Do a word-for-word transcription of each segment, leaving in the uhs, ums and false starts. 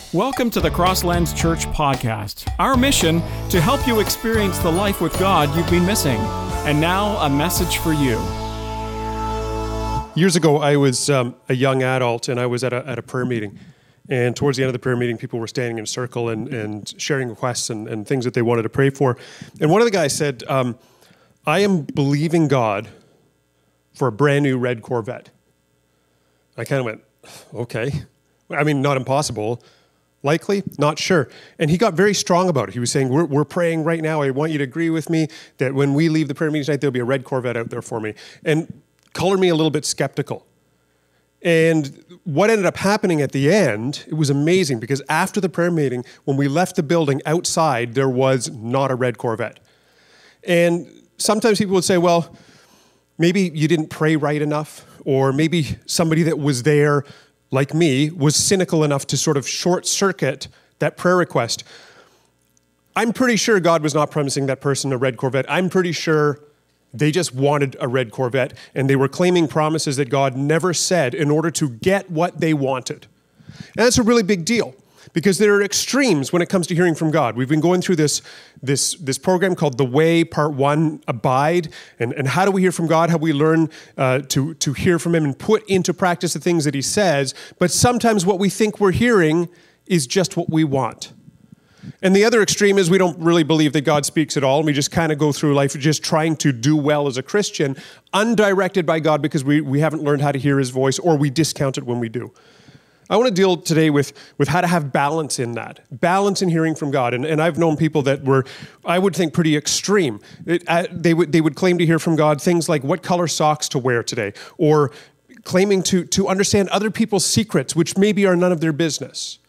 Welcome to the Crosslands Church podcast. Our mission, to help you experience the life with God you've been missing. And now, a message for you. Years ago, I was um, a young adult, and I was at a, at a prayer meeting. And towards the end of the prayer meeting, people were standing in a circle and, and sharing requests and, and things that they wanted to pray for. And one of the guys said, um, I am believing God for a brand new red Corvette. I kind of went, okay. I mean, not impossible. Likely? Not sure. And he got very strong about it. He was saying, we're, we're praying right now. I want you to agree with me that when we leave the prayer meeting tonight, there'll be a red Corvette out there for me. And colored me a little bit skeptical. And what ended up happening at the end, it was amazing, because after the prayer meeting, when we left the building outside, there was not a red Corvette. And sometimes people would say, well, maybe you didn't pray right enough, or maybe somebody that was there like me, was cynical enough to sort of short-circuit that prayer request. I'm pretty sure God was not promising that person a red Corvette. I'm pretty sure they just wanted a red Corvette, and they were claiming promises that God never said in order to get what they wanted. And that's a really big deal, because there are extremes when it comes to hearing from God. We've been going through this, this, this program called The Way, Part One, Abide, and, and how do we hear from God? How we learn uh, to, to hear from Him and put into practice the things that He says. But sometimes what we think we're hearing is just what we want. And the other extreme is we don't really believe that God speaks at all, and we just kind of go through life just trying to do well as a Christian, undirected by God because we, we haven't learned how to hear His voice, or we discount it when we do. I want to deal today with, with how to have balance in that, balance in hearing from God. And, and I've known people that were, I would think, pretty extreme. It, uh, they would they would claim to hear from God things like what color socks to wear today, or claiming to, to understand other people's secrets, which maybe are none of their business,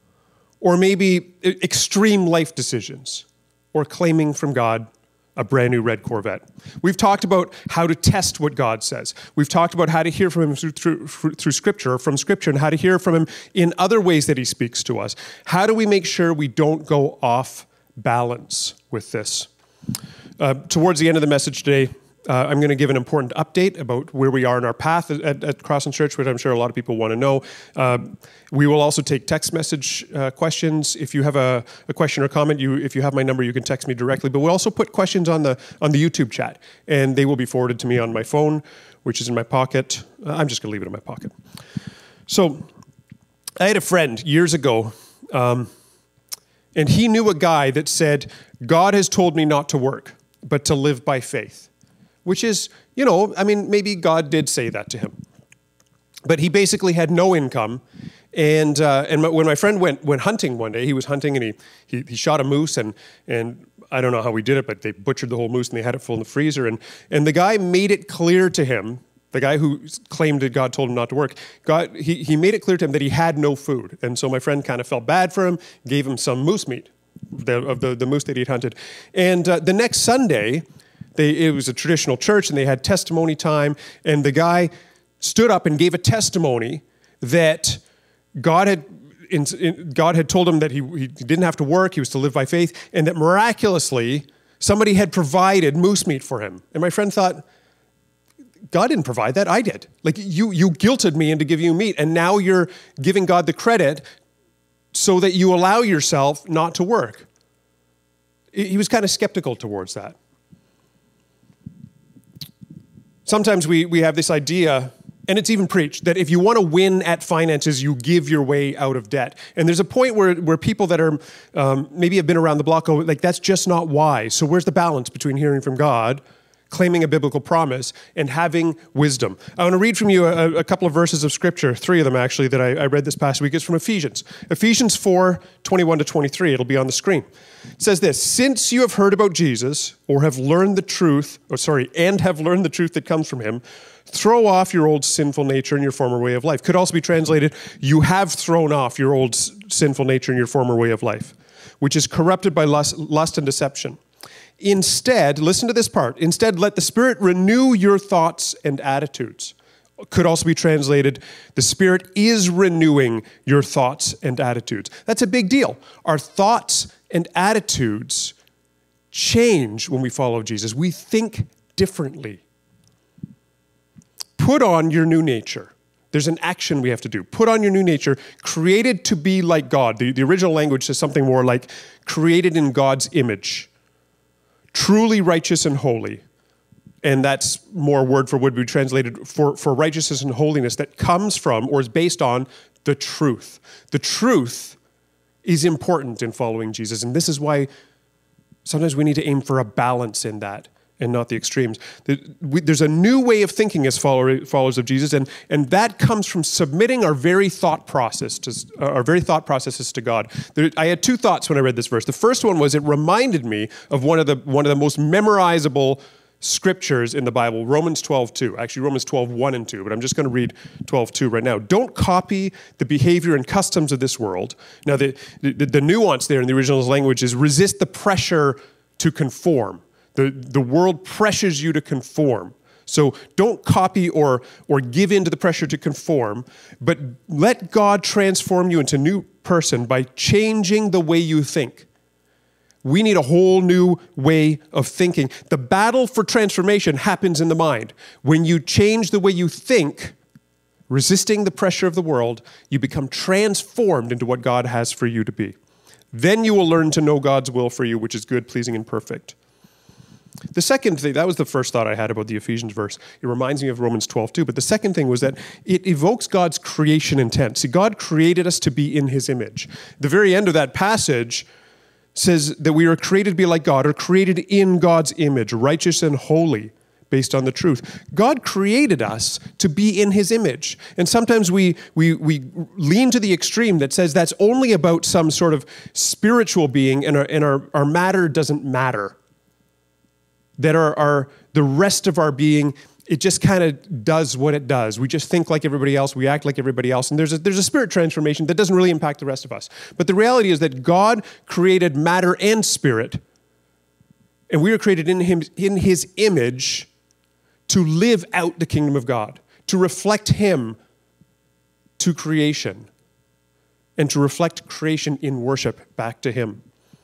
or maybe extreme life decisions, or claiming from God a brand new red Corvette. We've talked about how to test what God says. We've talked about how to hear from Him through, through, through Scripture, or from Scripture, and how to hear from Him in other ways that He speaks to us. How do we make sure we don't go off balance with this? Uh, towards the end of the message today, uh, I'm going to give an important update about where we are in our path at, at, at Crosslands Church, which I'm sure a lot of people want to know. Uh, we will also take text message uh, questions. If you have a, a question or comment, you if you have my number, you can text me directly. But we'll also put questions on the on the YouTube chat, and they will be forwarded to me on my phone, which is in my pocket. Uh, I'm just going to leave it in my pocket. So I had a friend years ago, um, and he knew a guy that said, God has told me not to work, but to live by faith. Which is, you know, I mean, maybe God did say that to him. But he basically had no income. And uh, and when my friend went went hunting one day, he was hunting and he he, he shot a moose. And, and I don't know how he did it, but they butchered the whole moose and they had it full in the freezer. And, and the guy made it clear to him, the guy who claimed that God told him not to work, God, he, he made it clear to him that he had no food. And so my friend kind of felt bad for him, gave him some moose meat, the, of the, the moose that he'd hunted. And uh, the next Sunday, They, it was a traditional church, and they had testimony time, and the guy stood up and gave a testimony that God had in, in, God had told him that he, he didn't have to work, he was to live by faith, and that miraculously somebody had provided moose meat for him. And my friend thought, God didn't provide that, I did. Like, you, you guilted me into giving you meat, and now you're giving God the credit so that you allow yourself not to work. He was kind of skeptical towards that. Sometimes we, we have this idea, and it's even preached, that if you want to win at finances, you give your way out of debt. And there's a point where, where people that are um, maybe have been around the block go, like, that's just not wise. So where's the balance between hearing from God, claiming a biblical promise, and having wisdom? I want to read from you a, a couple of verses of Scripture, three of them actually, that I, I read this past week. It's from Ephesians. Ephesians four, twenty-one to twenty-three. It'll be on the screen. It says this: since you have heard about Jesus, or have learned the truth, or sorry, and have learned the truth that comes from Him, throw off your old sinful nature and your former way of life. Could also be translated, you have thrown off your old sinful nature and your former way of life, which is corrupted by lust, lust and deception. Instead, listen to this part, instead let the Spirit renew your thoughts and attitudes. Could also be translated, the Spirit is renewing your thoughts and attitudes. That's a big deal. Our thoughts and attitudes change when we follow Jesus. We think differently. Put on your new nature. There's an action we have to do. Put on your new nature, created to be like God. The, the original language says something more like created in God's image, truly righteous and holy. And that's more word for word would be translated for, for righteousness and holiness that comes from or is based on the truth. The truth is important in following Jesus. And this is why sometimes we need to aim for a balance in that and not the extremes. There's a new way of thinking as followers of Jesus, and, and that comes from submitting our very thought process to our very thought processes to God. There, I had two thoughts when I read this verse. The first one was it reminded me of one of the one of the most memorizable scriptures in the Bible, Romans twelve two. Actually, Romans twelve one and two, but I'm just going to read twelve two right now. Don't copy the behavior and customs of this world. Now, the, the, the nuance there in the original language is resist the pressure to conform. The, the world pressures you to conform. So don't copy or, or give in to the pressure to conform, but let God transform you into a new person by changing the way you think. We need a whole new way of thinking. The battle for transformation happens in the mind. When you change the way you think, resisting the pressure of the world, you become transformed into what God has for you to be. Then you will learn to know God's will for you, which is good, pleasing, and perfect. The second thing, that was the first thought I had about the Ephesians verse. It reminds me of Romans twelve two. But the second thing was that it evokes God's creation intent. See, God created us to be in his image. The very end of that passage says that we are created to be like God, or created in God's image, righteous and holy, based on the truth. God created us to be in his image. And sometimes we, we, we lean to the extreme that says that's only about some sort of spiritual being, and our, and our, our matter doesn't matter. That our, our the rest of our being, it just kind of does what it does. We just think like everybody else. We act like everybody else. And there's a, there's a spirit transformation that doesn't really impact the rest of us. But the reality is that God created matter and spirit, and we were created in him, in his image to live out the kingdom of God, to reflect him to creation, and to reflect creation in worship back to him.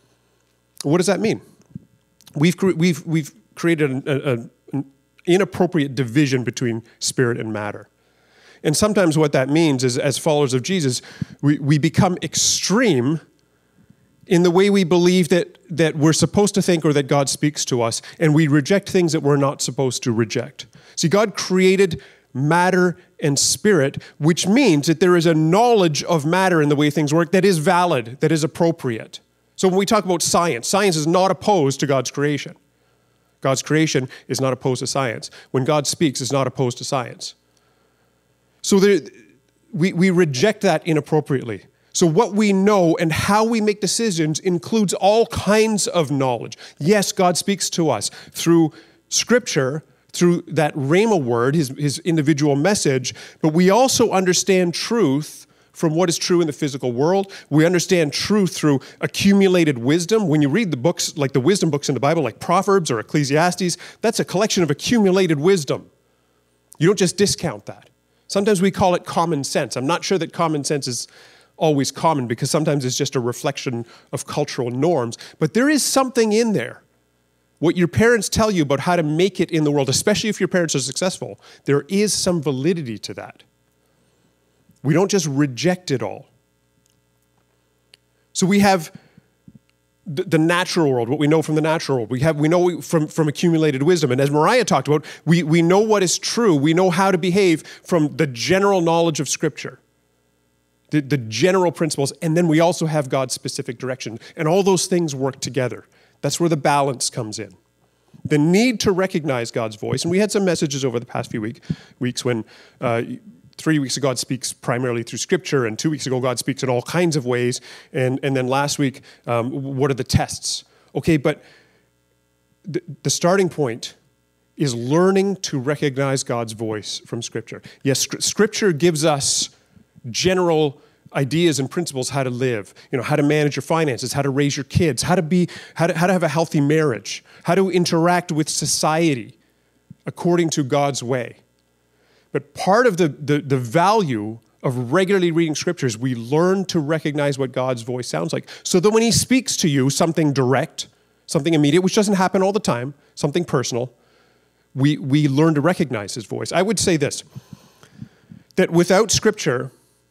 What does that mean? We've we've we've created an, a, an inappropriate division between spirit and matter. And sometimes what that means is, as followers of Jesus, we, we become extreme in the way we believe that, that we're supposed to think or that God speaks to us, and we reject things that we're not supposed to reject. See, God created matter and spirit, which means that there is a knowledge of matter in the way things work that is valid, that is appropriate. So when we talk about science, science is not opposed to God's creation. God's creation is not opposed to science. When God speaks, it's not opposed to science. So there, we, we reject that inappropriately. So what we know and how we make decisions includes all kinds of knowledge. Yes, God speaks to us through Scripture, through that Rhema word, his, his individual message, but we also understand truth from what is true in the physical world. We understand truth through accumulated wisdom. When you read the books, like the wisdom books in the Bible, like Proverbs or Ecclesiastes, that's a collection of accumulated wisdom. You don't just discount that. Sometimes we call it common sense. I'm not sure that common sense is always common, because sometimes it's just a reflection of cultural norms. But there is something in there. What your parents tell you about how to make it in the world, especially if your parents are successful, there is some validity to that. We don't just reject it all. So we have the, the natural world, what we know from the natural world. We have we know from, from accumulated wisdom. And as Mariah talked about, we, we know what is true. We know how to behave from the general knowledge of Scripture, the, the general principles. And then we also have God's specific direction. And all those things work together. That's where the balance comes in. The need to recognize God's voice. And we had some messages over the past few week, weeks when uh, three weeks ago God speaks primarily through Scripture, and two weeks ago God speaks in all kinds of ways. And, and then last week, um, what are the tests? Okay, but the, the starting point is learning to recognize God's voice from Scripture. Yes, Scripture gives us general ideas and principles how to live, you know, how to manage your finances, how to raise your kids, how to be, how to, how to have a healthy marriage, how to interact with society according to God's way. But part of the, the, the value of regularly reading Scriptures, we learn to recognize what God's voice sounds like. So that when he speaks to you, something direct, something immediate, which doesn't happen all the time, something personal, we, we learn to recognize his voice. I would say this. that without Scripture,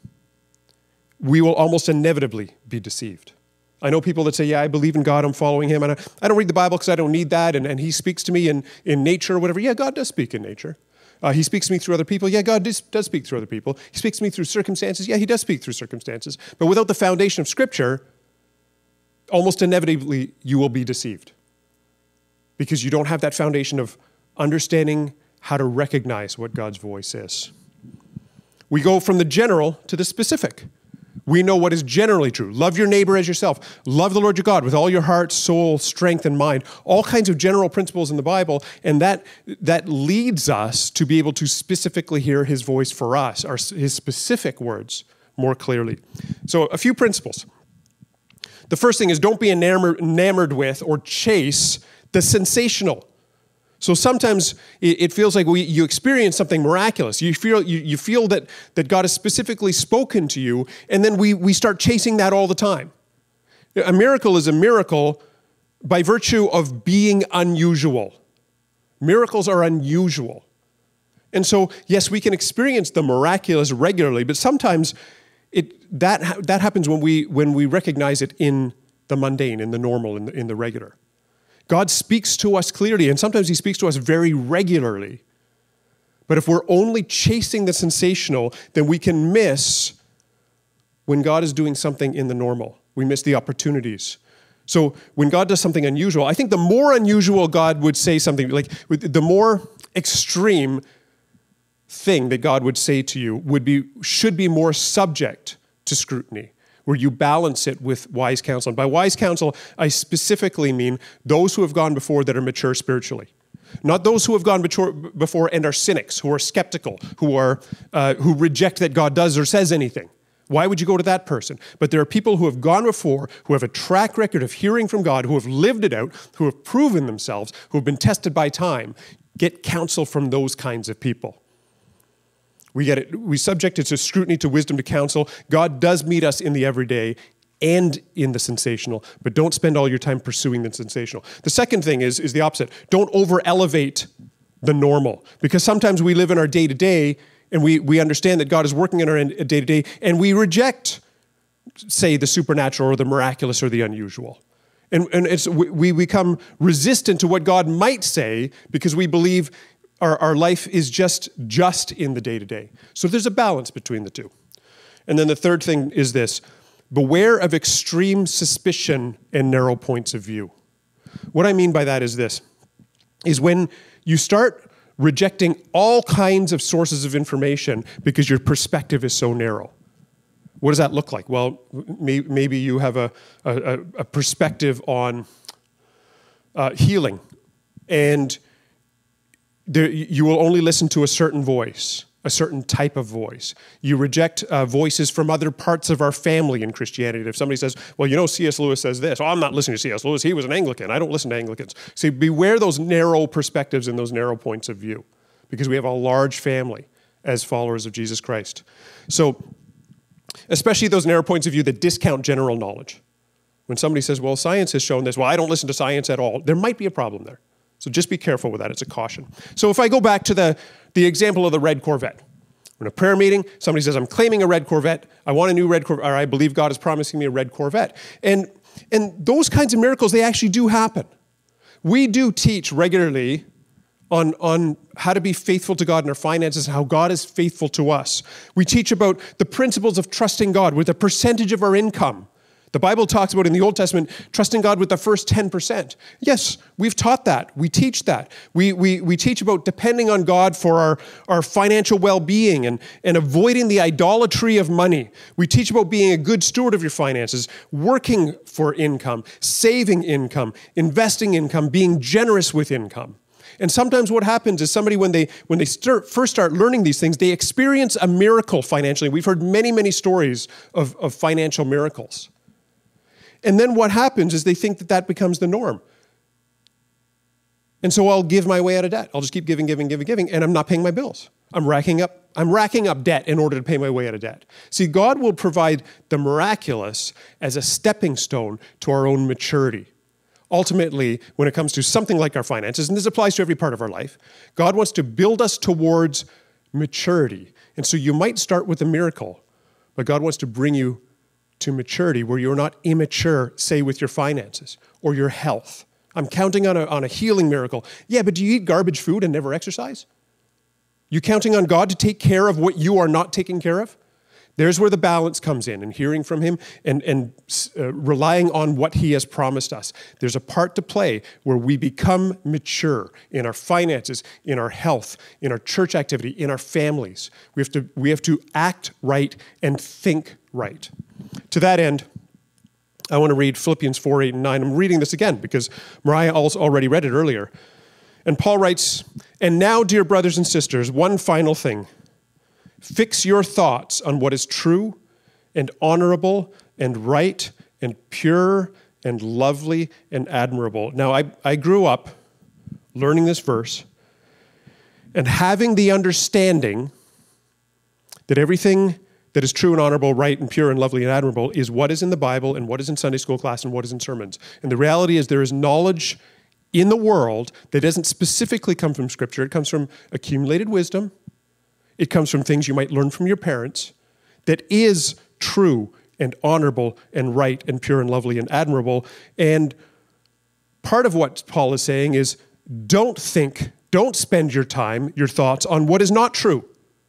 we will almost inevitably be deceived. I know people that say, yeah, I believe in God, I'm following him, and I, I don't read the Bible because I don't need that, and, and he speaks to me in, in nature or whatever. Yeah, God does speak in nature. Uh, he speaks to me through other people. Yeah, God does, does speak through other people. He speaks to me through circumstances. Yeah, he does speak through circumstances. But without the foundation of Scripture, almost inevitably you will be deceived because you don't have that foundation of understanding how to recognize what God's voice is. We go from the general to the specific. We know what is generally true. Love your neighbor as yourself. Love the Lord your God with all your heart, soul, strength, and mind. All kinds of general principles in the Bible, and that, that leads us to be able to specifically hear his voice for us, our, his specific words more clearly. So a few principles. The first thing is don't be enamored, enamored with or chase the sensational. So sometimes it feels like we, you experience something miraculous. You feel you, you feel that, that God has specifically spoken to you, and then we, we start chasing that all the time. A miracle is a miracle by virtue of being unusual. Miracles are unusual. And so, yes, we can experience the miraculous regularly, but sometimes it that that happens when we when we recognize it in the mundane, in the normal, in the, in the regular. God speaks to us clearly, and sometimes he speaks to us very regularly. But if we're only chasing the sensational, then we can miss when God is doing something in the normal. We miss the opportunities. So when God does something unusual, I think the more unusual God would say something, like the more extreme thing that God would say to you would be should be more subject to scrutiny, where you balance it with wise counsel. And by wise counsel, I specifically mean those who have gone before that are mature spiritually. Not those who have gone mature before and are cynics, who are skeptical, who are uh, who reject that God does or says anything. Why would you go to that person? But there are people who have gone before, who have a track record of hearing from God, who have lived it out, who have proven themselves, who have been tested by time. Get counsel from those kinds of people. We get it. We subject it to scrutiny, to wisdom, to counsel. God does meet us in the everyday and in the sensational, but don't spend all your time pursuing the sensational. The second thing is, is the opposite. Don't over-elevate the normal, because sometimes we live in our day-to-day and we, we understand that God is working in our day-to-day, and we reject, say, the supernatural or the miraculous or the unusual. And, and it's, we become resistant to what God might say because we believe Our, our life is just just in the day-to-day. So there's a balance between the two. And then the third thing is this: beware of extreme suspicion and narrow points of view. What I mean by that is this, is when you start rejecting all kinds of sources of information because your perspective is so narrow. What does that look like? Well, may, maybe you have a, a, a perspective on uh, healing, and There, you will only listen to a certain voice, a certain type of voice. You reject uh, voices from other parts of our family in Christianity. If somebody says, well, you know, C S Lewis says this. Oh, I'm not listening to C S Lewis. He was an Anglican. I don't listen to Anglicans. See, beware those narrow perspectives and those narrow points of view, because we have a large family as followers of Jesus Christ. So, especially those narrow points of view that discount general knowledge. When somebody says, well, science has shown this. Well, I don't listen to science at all. There might be a problem there. So just be careful with that. It's a caution. So if I go back to the, the example of the red Corvette. In a prayer meeting, somebody says, I'm claiming a red Corvette. I want a new red Corvette, or I believe God is promising me a red Corvette. And, and those kinds of miracles, they actually do happen. We do teach regularly on, on how to be faithful to God in our finances and how God is faithful to us. We teach about the principles of trusting God with a percentage of our income. The Bible talks about in the Old Testament, trusting God with the first ten percent. Yes, we've taught that. We teach that. We, we, we teach about depending on God for our, our financial well-being and, and avoiding the idolatry of money. We teach about being a good steward of your finances, working for income, saving income, investing income, being generous with income. And sometimes what happens is somebody, when they when they start, first start learning these things, they experience a miracle financially. We've heard many, many stories of, of financial miracles. And then what happens is they think that that becomes the norm. And so I'll give my way out of debt. I'll just keep giving, giving, giving, giving, and I'm not paying my bills. I'm racking up, I'm racking up debt in order to pay my way out of debt. See, God will provide the miraculous as a stepping stone to our own maturity. Ultimately, when it comes to something like our finances, and this applies to every part of our life, God wants to build us towards maturity. And so you might start with a miracle, but God wants to bring you to maturity where you're not immature, say, with your finances or your health. I'm counting on a, on a healing miracle. Yeah, but do you eat garbage food and never exercise? You counting on God to take care of what you are not taking care of? There's where the balance comes in, and hearing from him and, and uh, relying on what he has promised us. There's a part to play where we become mature in our finances, in our health, in our church activity, in our families. We have to, we have to act right and think right. To that end, I want to read Philippians four, eight, and nine. I'm reading this again because Mariah also already read it earlier. And Paul writes, "And now, dear brothers and sisters, one final thing. Fix your thoughts on what is true and honorable and right and pure and lovely and admirable." Now, I, I grew up learning this verse and having the understanding that everything that is true and honorable, right and pure and lovely and admirable is what is in the Bible and what is in Sunday school class and what is in sermons. And the reality is there is knowledge in the world that doesn't specifically come from Scripture. It comes from accumulated wisdom. It comes from things you might learn from your parents that is true and honorable and right and pure and lovely and admirable. And part of what Paul is saying is don't think, don't spend your time, your thoughts on what is not true,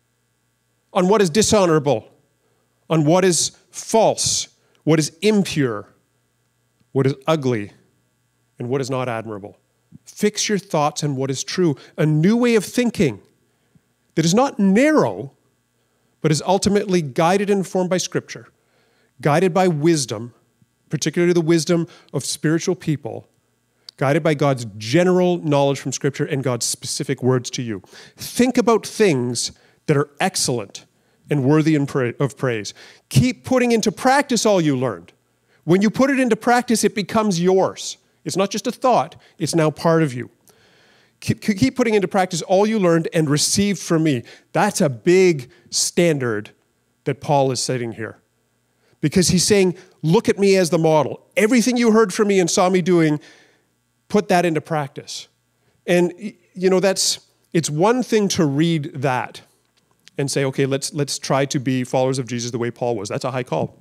on what is dishonorable, on what is false, what is impure, what is ugly, and what is not admirable. Fix your thoughts on what is true, a new way of thinking that is not narrow, but is ultimately guided and informed by Scripture, guided by wisdom, particularly the wisdom of spiritual people, guided by God's general knowledge from Scripture and God's specific words to you. Think about things that are excellent and worthy of praise. Keep putting into practice all you learned. When you put it into practice, it becomes yours. It's not just a thought, it's now part of you. Keep, keep putting into practice all you learned and received from me. That's a big standard that Paul is setting here. Because he's saying, look at me as the model. Everything you heard from me and saw me doing, put that into practice. And, you know, that's, it's one thing to read that and say, okay, let's, let's try to be followers of Jesus the way Paul was. That's a high call.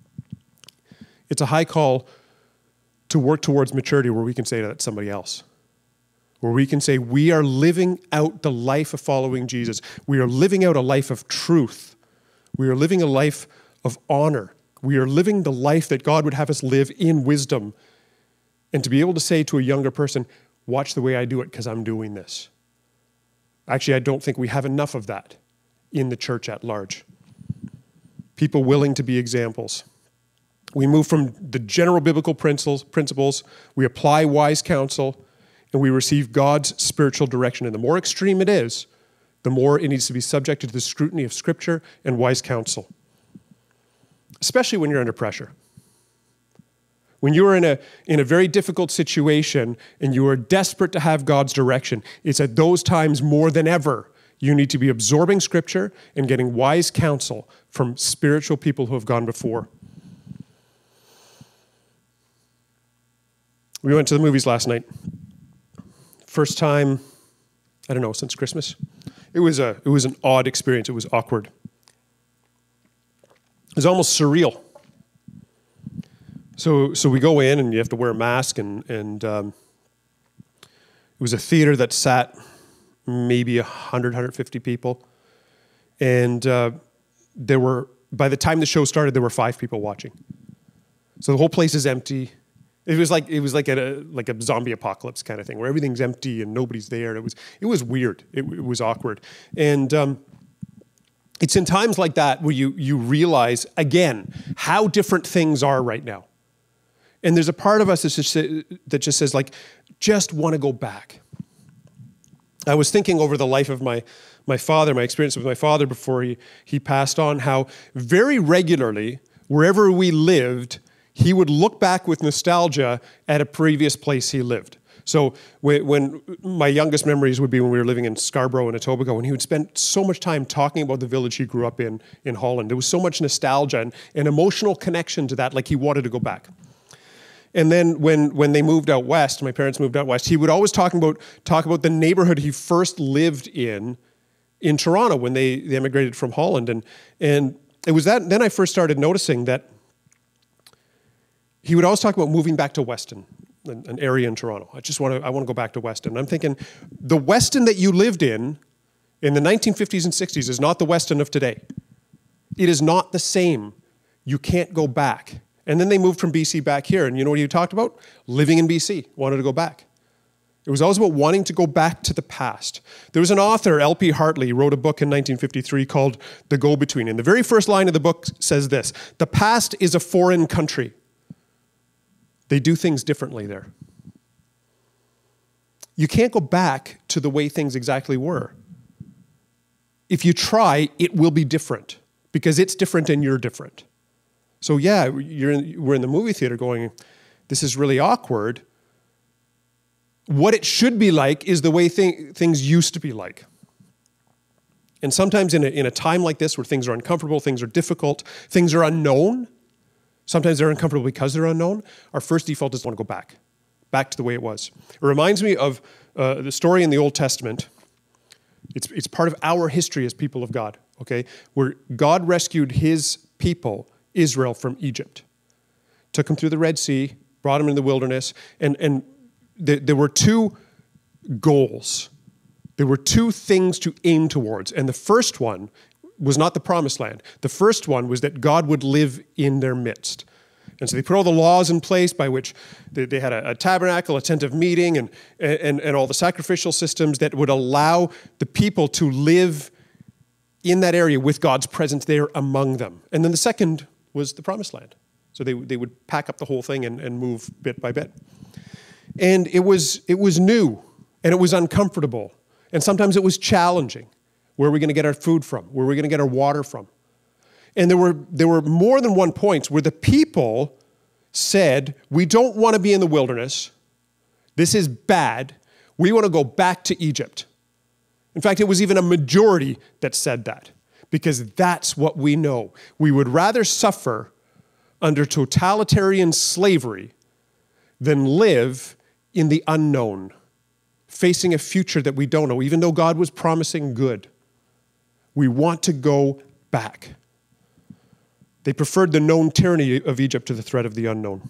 It's a high call to work towards maturity where we can say that to somebody else. Where we can say we are living out the life of following Jesus. We are living out a life of truth. We are living a life of honor. We are living the life that God would have us live in wisdom. And to be able to say to a younger person, watch the way I do it because I'm doing this. Actually, I don't think we have enough of that in the church at large. People willing to be examples. We move from the general biblical principles, principles, we apply wise counsel, and we receive God's spiritual direction. And the more extreme it is, the more it needs to be subjected to the scrutiny of Scripture and wise counsel, especially when you're under pressure. When you are in a, in a very difficult situation and you are desperate to have God's direction, it's at those times more than ever you need to be absorbing Scripture and getting wise counsel from spiritual people who have gone before. We went to the movies last night. First time, I don't know, since Christmas. It was a it was an odd experience. It was awkward. It was almost surreal. So so we go in and you have to wear a mask, and and um, it was a theater that sat maybe one hundred, one hundred fifty people, and uh, there were, by the time the show started, there were five people watching. So the whole place is empty. It was like it was like a like a zombie apocalypse kind of thing, where everything's empty and nobody's there. It was it was weird. It, it was awkward, and um, it's in times like that where you you realize again how different things are right now. And there's a part of us that just, that just says like, just want to go back. I was thinking over the life of my my father, my experience with my father before he he passed on, how very regularly wherever we lived, he would look back with nostalgia at a previous place he lived. So when, when my youngest memories would be when we were living in Scarborough and Etobicoke, and he would spend so much time talking about the village he grew up in in Holland. There was so much nostalgia and an emotional connection to that, like he wanted to go back. And then when, when they moved out west, my parents moved out west, he would always talk about, talk about the neighborhood he first lived in in Toronto when they, they emigrated from Holland. And, and it was that, then I first started noticing that he would always talk about moving back to Weston, an, an area in Toronto. I just want to, I want to go back to Weston. And I'm thinking, the Weston that you lived in in the nineteen fifties and sixties is not the Weston of today. It is not the same. You can't go back. And then they moved from B C back here. And you know what he talked about? Living in B C, wanted to go back. It was always about wanting to go back to the past. There was an author, L P Hartley, wrote a book in nineteen fifty-three called The Go-Between. And the very first line of the book says this: the past is a foreign country. They do things differently there. You can't go back to the way things exactly were. If you try, it will be different because it's different and you're different. So yeah, you're in, we're in the movie theater going, this is really awkward. What it should be like is the way thing, things used to be like. And sometimes in a, in a time like this where things are uncomfortable, things are difficult, things are unknown, sometimes they're uncomfortable because they're unknown, our first default is to want to go back, back to the way it was. It reminds me of uh, the story in the Old Testament. It's, it's part of our history as people of God, okay? Where God rescued his people, Israel, from Egypt. Took them through the Red Sea, brought them into the wilderness, and, and th- there were two goals. There were two things to aim towards. And the first one was not the promised land. The first one was that God would live in their midst. And so they put all the laws in place by which they, they had a, a tabernacle, a tent of meeting, and, and, and all the sacrificial systems that would allow the people to live in that area with God's presence there among them. And then the second was the promised land. So they, they would pack up the whole thing and, and move bit by bit. And it was, it was new, and it was uncomfortable. And sometimes it was challenging. Where are we going to get our food from? Where are we going to get our water from? And there were, there were more than one points where the people said, we don't want to be in the wilderness. This is bad. We want to go back to Egypt. In fact, it was even a majority that said that, because that's what we know. We would rather suffer under totalitarian slavery than live in the unknown, facing a future that we don't know, even though God was promising good. We want to go back. They preferred the known tyranny of Egypt to the threat of the unknown.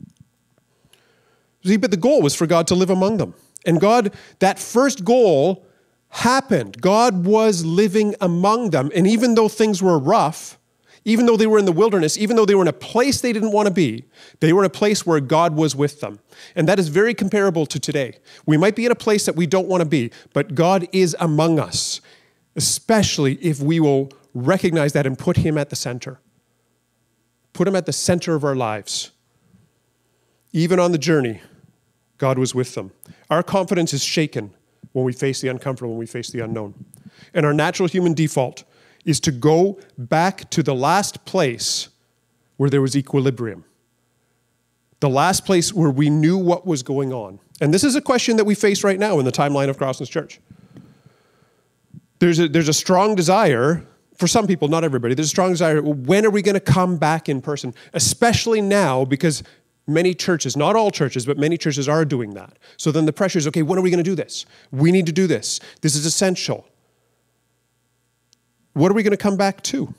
See, but the goal was for God to live among them. And God, that first goal happened. God was living among them. And even though things were rough, even though they were in the wilderness, even though they were in a place they didn't want to be, they were in a place where God was with them. And that is very comparable to today. We might be in a place that we don't want to be, but God is among us, especially if we will recognize that and put him at the center. Put him at the center of our lives. Even on the journey, God was with them. Our confidence is shaken when we face the uncomfortable, when we face the unknown. And our natural human default is to go back to the last place where there was equilibrium. The last place where we knew what was going on. And this is a question that we face right now in the timeline of Crosslands Church. There's a, there's a strong desire, for some people, not everybody, there's a strong desire, when are we going to come back in person? Especially now, because many churches, not all churches, but many churches are doing that. So then the pressure is, okay, when are we going to do this? We need to do this. This is essential. What are we going to come back to?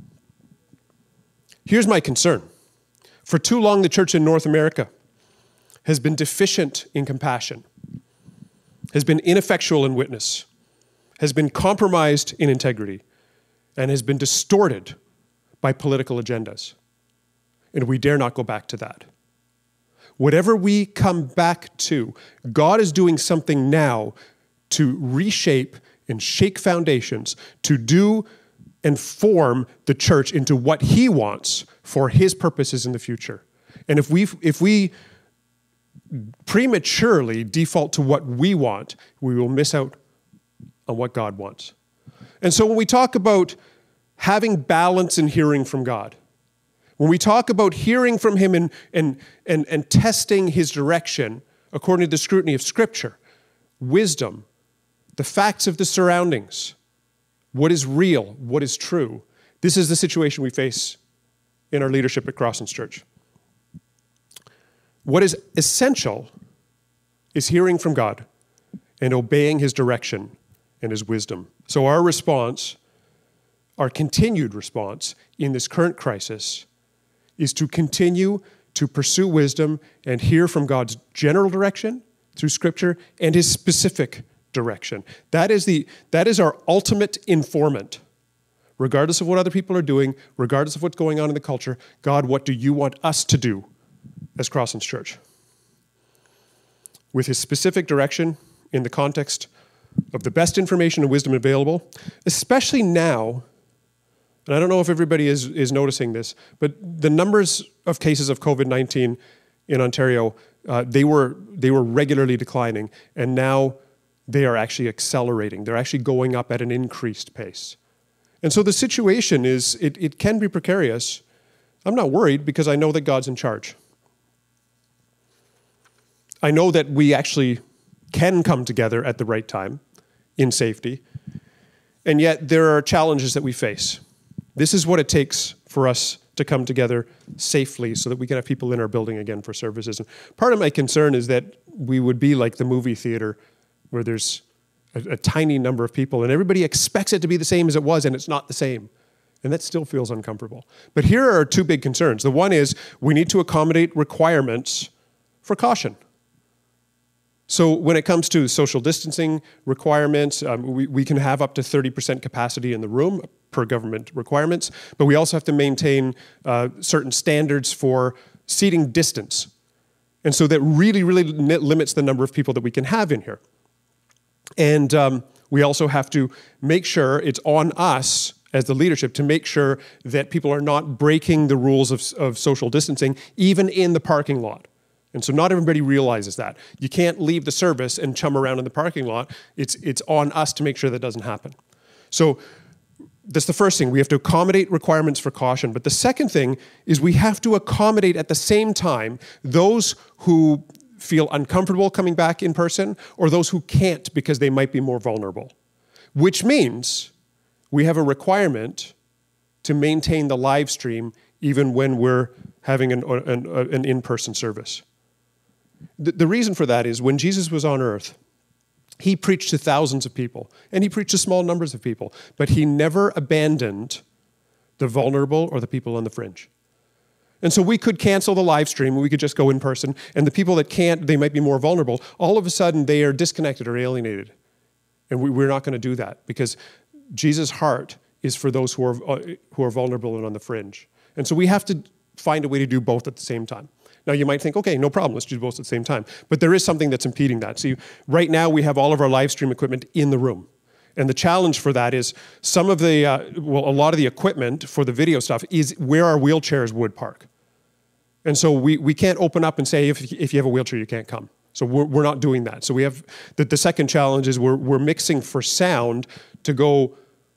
Here's my concern. For too long, the church in North America has been deficient in compassion, has been ineffectual in witness, has been compromised in integrity, and has been distorted by political agendas. And we dare not go back to that. Whatever we come back to, God is doing something now to reshape and shake foundations, to do and form the church into what he wants for his purposes in the future. And if we if we prematurely default to what we want, we will miss out on what God wants. And so when we talk about having balance in hearing from God, when we talk about hearing from him and, and, and, and testing his direction according to the scrutiny of Scripture, wisdom, the facts of the surroundings, what is real, what is true, this is the situation we face in our leadership at Crosslands Church. What is essential is hearing from God and obeying his direction and his wisdom. So our response, our continued response in this current crisis is to continue to pursue wisdom and hear from God's general direction through Scripture and his specific direction. That is the that is our ultimate informant. Regardless of what other people are doing, regardless of what's going on in the culture, God, what do you want us to do as Crosslands Church? With his specific direction in the context of the best information and wisdom available, especially now, and I don't know if everybody is, is noticing this, but the numbers of cases of covid nineteen in Ontario, uh, they were they were regularly declining, and now they are actually accelerating. They're actually going up at an increased pace. And so the situation is, it, it can be precarious. I'm not worried because I know that God's in charge. I know that we actually can come together at the right time in safety, and yet there are challenges that we face. This is what it takes for us to come together safely so that we can have people in our building again for services. And part of my concern is that we would be like the movie theater where there's a, a tiny number of people and everybody expects it to be the same as it was, and it's not the same. And that still feels uncomfortable. But here are two big concerns. The one is we need to accommodate requirements for caution. So when it comes to social distancing requirements, um, we, we can have up to thirty percent capacity in the room per government requirements, but we also have to maintain uh, certain standards for seating distance. And so that really, really limits the number of people that we can have in here. And um, we also have to make sure it's on us as the leadership to make sure that people are not breaking the rules of, of social distancing, even in the parking lot. And so not everybody realizes that. You can't leave the service and chum around in the parking lot. It's, it's on us to make sure that doesn't happen. So that's the first thing. We have to accommodate requirements for caution. But the second thing is we have to accommodate at the same time those who feel uncomfortable coming back in person or those who can't because they might be more vulnerable. Which means we have a requirement to maintain the live stream even when we're having an, an, an in-person service. The, the reason for that is when Jesus was on earth, he preached to thousands of people, and he preached to small numbers of people, but he never abandoned the vulnerable or the people on the fringe. And so we could cancel the live stream, we could just go in person, and the people that can't, they might be more vulnerable, all of a sudden they are disconnected or alienated. And we, we're not going to do that because Jesus' heart is for those who are, uh, who are vulnerable and on the fringe. And so we have to find a way to do both at the same time. Now, you might think, okay, no problem, let's do both at the same time. But there is something that's impeding that. See, right now we have all of our live stream equipment in the room. And the challenge for that is some of the, uh, well, a lot of the equipment for the video stuff is where our wheelchairs would park. And so we, we can't open up and say, if, if you have a wheelchair, you can't come. So we're, we're not doing that. So we have, the, the second challenge is we're, we're mixing for sound to go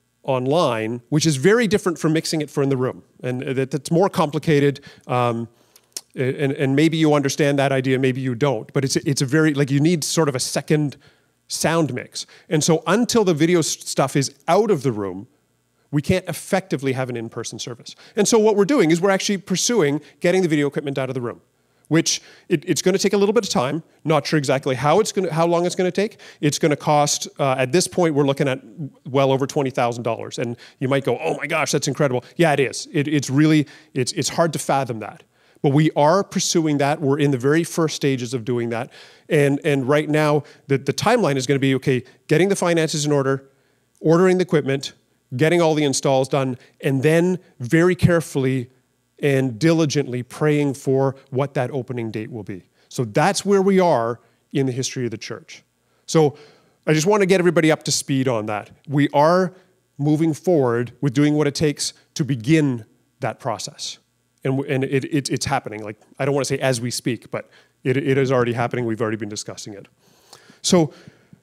online, which is very different from mixing it for in the room. And that, that's more complicated. Um, And, and maybe you understand that idea, maybe you don't. But it's, it's a very, like you need sort of a second sound mix. And so until the video stuff is out of the room, we can't effectively have an in-person service. And so what we're doing is we're actually pursuing getting the video equipment out of the room, which it, it's going to take a little bit of time. Not sure exactly how it's going to, how long it's going to take. It's going to cost, uh, at this point, we're looking at well over twenty thousand dollars. And you might go, oh my gosh, that's incredible. Yeah, it is. It, it's really, it's, it's hard to fathom that. But we are pursuing that. We're in the very first stages of doing that. And, and right now, the, the timeline is going to be, okay, getting the finances in order, ordering the equipment, getting all the installs done, and then very carefully and diligently praying for what that opening date will be. So that's where we are in the history of the church. So I just want to get everybody up to speed on that. We are moving forward with doing what it takes to begin that process. And, and it, it, it's happening. Like, I don't want to say as we speak, but it, it is already happening. We've already been discussing it. So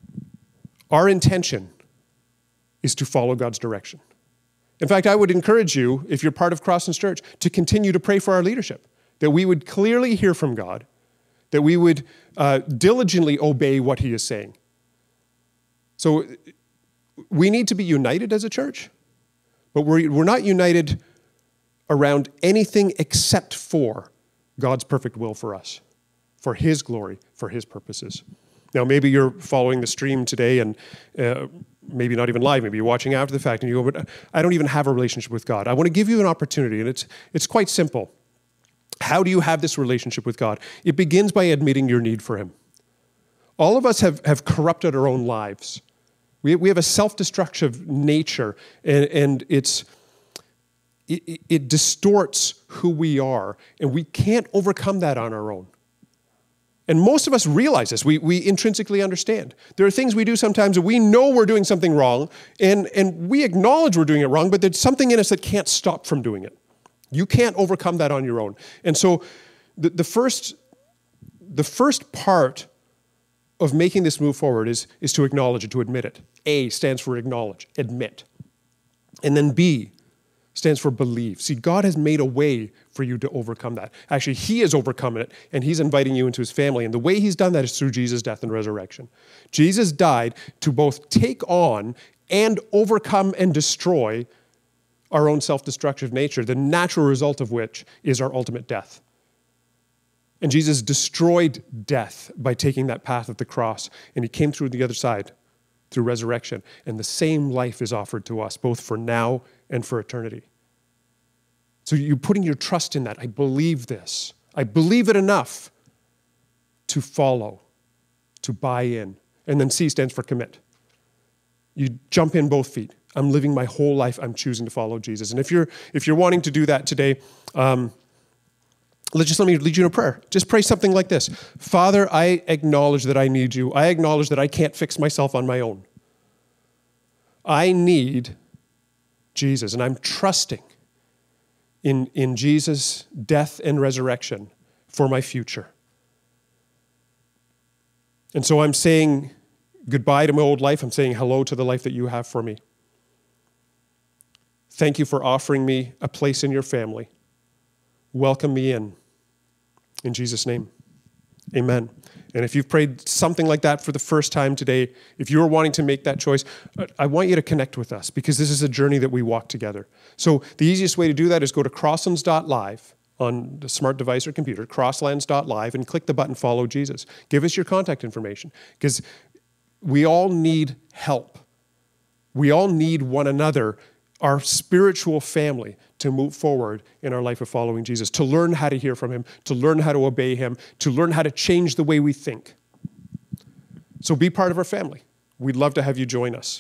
our intention is to follow God's direction. In fact, I would encourage you, if you're part of Crosslands Church, to continue to pray for our leadership, that we would clearly hear from God, that we would uh, diligently obey what he is saying. So we need to be united as a church, but we're, we're not united around anything except for God's perfect will for us, for his glory, for his purposes. Now, maybe you're following the stream today and uh, maybe not even live, maybe you're watching after the fact and you go, but I don't even have a relationship with God. I want to give you an opportunity, and it's it's quite simple. How do you have this relationship with God? It begins by admitting your need for him. All of us have, have corrupted our own lives. We, we have a self-destructive nature, and, and it's it, it distorts who we are, and we can't overcome that on our own. And most of us realize this. We, we intrinsically understand. There are things we do sometimes that we know we're doing something wrong, and, and we acknowledge we're doing it wrong, but there's something in us that can't stop from doing it. You can't overcome that on your own. And so the, the first the first part of making this move forward is, is to acknowledge it, to admit it. A stands for acknowledge, admit. And then B stands for believe. See, God has made a way for you to overcome that. Actually, he has overcome it, and he's inviting you into his family. And the way he's done that is through Jesus' death and resurrection. Jesus died to both take on and overcome and destroy our own self-destructive nature, the natural result of which is our ultimate death. And Jesus destroyed death by taking that path of the cross, and he came through the other side through resurrection. And the same life is offered to us, both for now and for eternity. So you're putting your trust in that. I believe this. I believe it enough to follow, to buy in. And then C stands for commit. You jump in both feet. I'm living my whole life. I'm choosing to follow Jesus. And if you're if you're wanting to do that today, um, let's just let me lead you in a prayer. Just pray something like this. Father, I acknowledge that I need you. I acknowledge that I can't fix myself on my own. I need Jesus, and I'm trusting in, in Jesus' death and resurrection for my future. And so I'm saying goodbye to my old life. I'm saying hello to the life that you have for me. Thank you for offering me a place in your family. Welcome me in. In Jesus' name, amen. And if you've prayed something like that for the first time today, if you're wanting to make that choice, I want you to connect with us because this is a journey that we walk together. So the easiest way to do that is go to crosslands dot live on the smart device or computer, crosslands dot live, and click the button Follow Jesus. Give us your contact information because we all need help. We all need one another, our spiritual family, to move forward in our life of following Jesus, to learn how to hear from him, to learn how to obey him, to learn how to change the way we think. So be part of our family. We'd love to have you join us.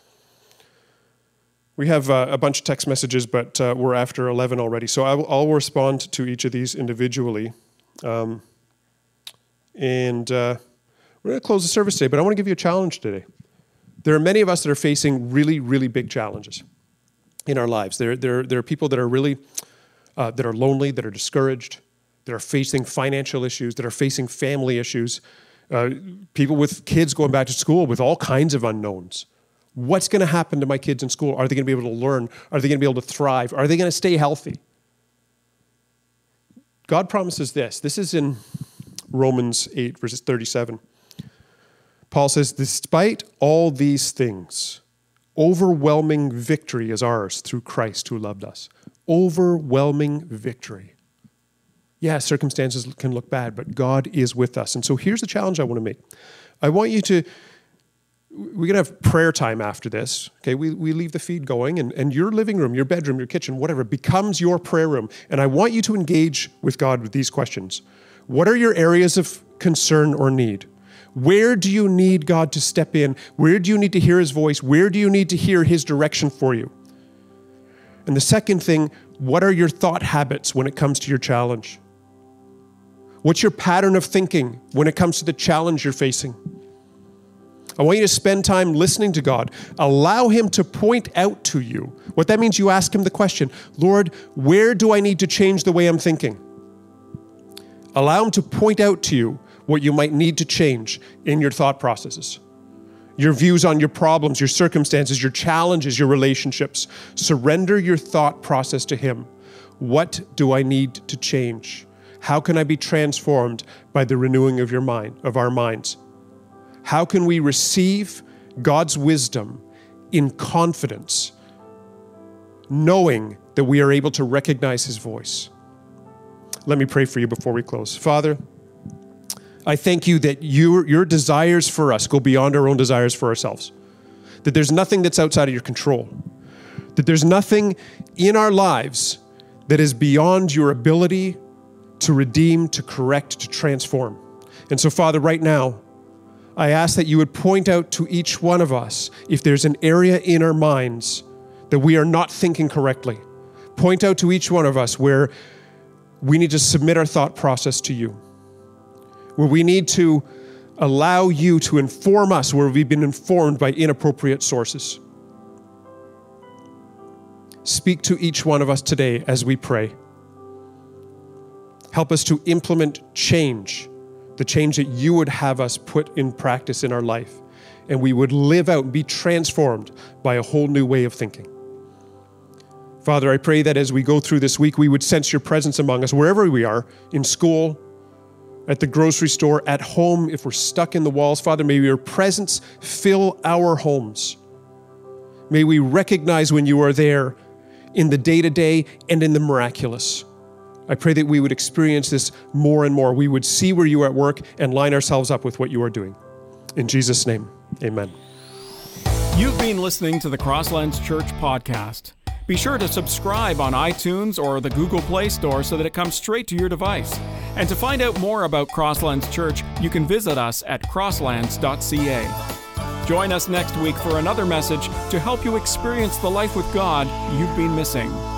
We have uh, a bunch of text messages, but uh, we're after eleven already. So I'll, I'll respond to each of these individually. Um, and uh, we're going to close the service today, but I want to give you a challenge today. There are many of us that are facing really, really big challenges in our lives. There, there, there are people that are really, uh, that are lonely, that are discouraged, that are facing financial issues, that are facing family issues, uh, people with kids going back to school with all kinds of unknowns. What's going to happen to my kids in school? Are they going to be able to learn? Are they going to be able to thrive? Are they going to stay healthy? God promises this. This is in Romans eight, verses thirty-seven. Paul says, despite all these things, overwhelming victory is ours through Christ who loved us. Overwhelming victory. Yeah, circumstances can look bad, but God is with us. And so here's the challenge I want to make. I want you to, we're going to have prayer time after this. Okay, we, we leave the feed going, and, and your living room, your bedroom, your kitchen, whatever, becomes your prayer room. And I want you to engage with God with these questions. What are your areas of concern or need? Where do you need God to step in? Where do you need to hear his voice? Where do you need to hear his direction for you? And the second thing, what are your thought habits when it comes to your challenge? What's your pattern of thinking when it comes to the challenge you're facing? I want you to spend time listening to God. Allow him to point out to you. What that means, you ask him the question, Lord, where do I need to change the way I'm thinking? Allow him to point out to you what you might need to change in your thought processes, your views on your problems, your circumstances, your challenges, your relationships. Surrender your thought process to him. What do I need to change? How can I be transformed by the renewing of your mind, of our minds? How can we receive God's wisdom in confidence, knowing that we are able to recognize his voice? Let me pray for you before we close. Father, I thank you that your, your desires for us go beyond our own desires for ourselves. that there's nothing that's outside of your control, that there's nothing in our lives that is beyond your ability to redeem, to correct, to transform. And so, Father, right now, I ask that you would point out to each one of us if there's an area in our minds that we are not thinking correctly. Point out to each one of us where we need to submit our thought process to you, where we need to allow you to inform us where we've been informed by inappropriate sources. Speak to each one of us today as we pray. Help us to implement change, the change that you would have us put in practice in our life, and we would live out and be transformed by a whole new way of thinking. Father, I pray that as we go through this week, we would sense your presence among us wherever we are, in school, at the grocery store, at home, if we're stuck in the walls. Father, may your presence fill our homes. May we recognize when you are there in the day-to-day and in the miraculous. I pray that we would experience this more and more. We would see where you are at work and line ourselves up with what you are doing. In Jesus' name, amen. You've been listening to the Crosslands Church podcast. Be sure to subscribe on iTunes or the Google Play Store so that it comes straight to your device. And to find out more about Crosslands Church, you can visit us at crosslands dot c a. Join us next week for another message to help you experience the life with God you've been missing.